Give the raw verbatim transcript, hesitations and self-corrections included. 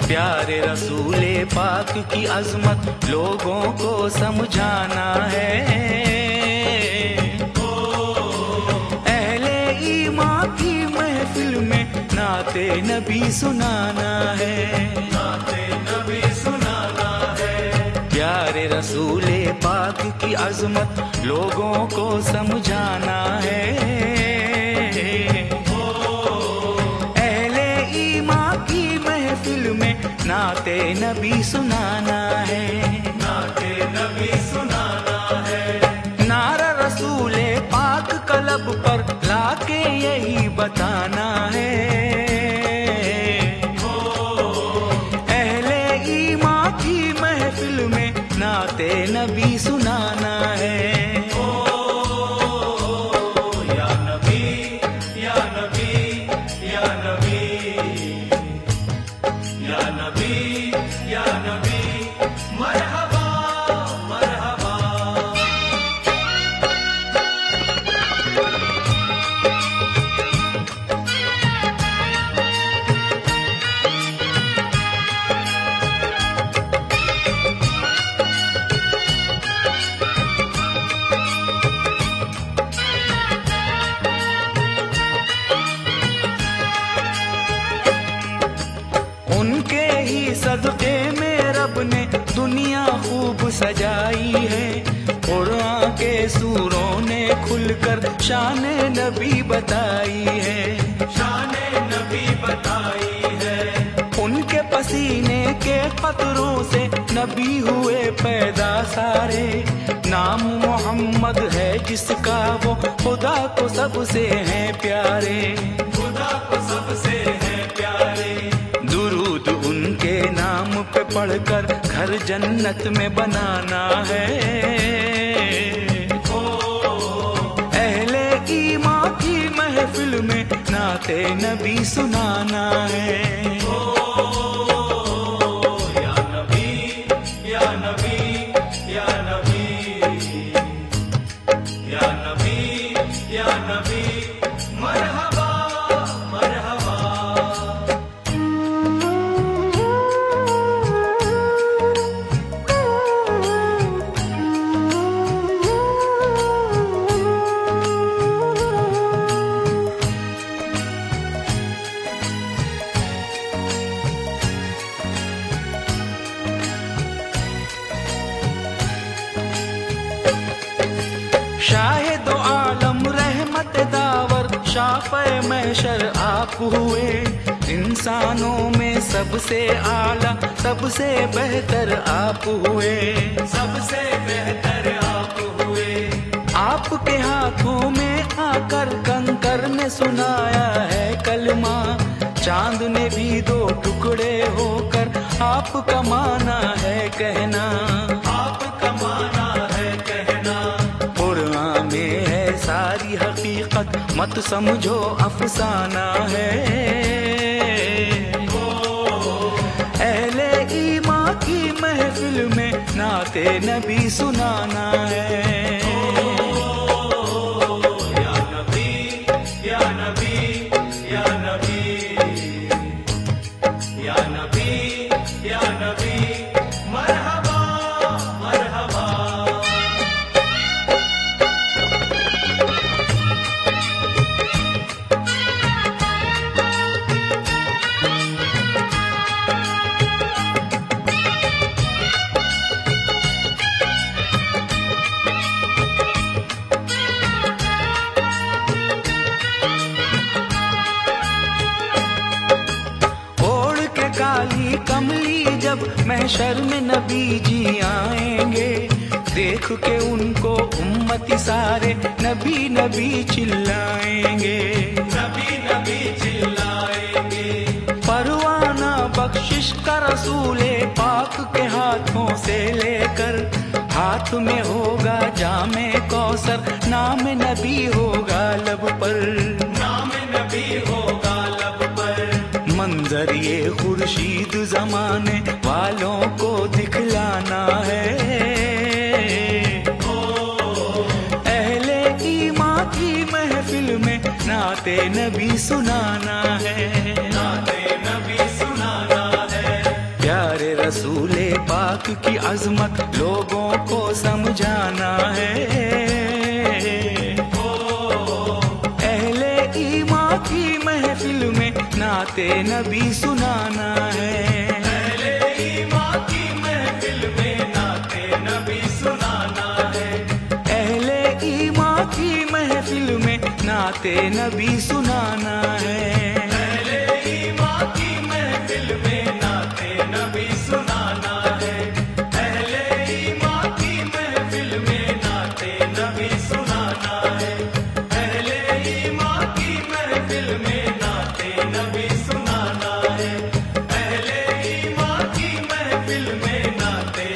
प्यारे रसूले पाक की अजमत लोगों को समझाना है। अहले ईमान की महफिल में नाते नबी सुनाना है, नाते नबी सुनाना है। प्यारे रसूले पाक की अजमत लोगों को समझाना है। अहले ईमान की महफिल में नाते नबी सुनाना है, नाते नबी सुनाना है। नारा रसूले पाक कलब पर लाके यही बताना है। अहले ईमान की महफिल में नाते नबी सुनाना है। या नबी या नबी या नबी या नबी या नबी मरहबा मरहबा। उनके ही सदक़े में रब ने दुनिया खूब सजाई है। कुरान के सूरों ने खुलकर शान नबी बताई है, शान नबी बताई है। उनके पसीने के कतरों से नबी हुए पैदा सारे। नाम मोहम्मद है जिसका वो खुदा को सबसे है प्यारे, खुदा को सबसे है प्यारे। दुरूद उनके नाम पे पढ़कर घर जन्नत में बनाना है। ओ अहले ईमान की महफिल में नाते नबी सुनाना है। ओ या नबी या नबी या नबी या नबी या नबी मरहबा मरहबा। शाहिद आलम रहमत दावर शाफ़े महशर आप हुए। इंसानों में सबसे आला सबसे बेहतर आप हुए, सबसे बेहतर आप हुए। आपके हाथों में आकर कंकर ने सुनाया है कलमा। चांद ने भी दो टुकड़े होकर आपका माना है कहना, आपका माना है कहना। कुरान में है सारी हकीकत मत समझो अफसाना है। अहले ईमान की महफिल में नाते नबी सुनाना है। या नबी या नबी या नबी या नबी या नबी मरहबा मरहबा। काली कमली जब महशर में नबी जी आएंगे। देख के उनको उम्मती सारे नबी नबी चिल्लाएंगे, नबी नबी चिल्लाएंगे। परवाना बख्शिश का रसूले पाक के हाथों से लेकर हाथ में होगा जामे कौसर। नाम नबी होगा लब पर, नाम नबी होगा लब पर। मंजर ये खुर्शीद जमाने वालों को दिखलाना है। अहले ईमान की महफिल में नाते नबी सुनाना है, नाते नबी सुनाना है। पाक की अजमत लोगों को समझाना है। अहले ईमान की महफिल में नाते नबी सुनाना है। अहले ईमान की महफिल में नाते नबी सुनाना है। अहले ईमान की महफिल में नाते नबी सुनाना है। अहले ईमान की महफिल में नाते नबी सुनाना है। अहले ईमान की महफिल में नाते नबी सुनाना है। अहले ईमान की महफिल में नाते नबी सुनाना है। अहले ईमान की महफिल में नाते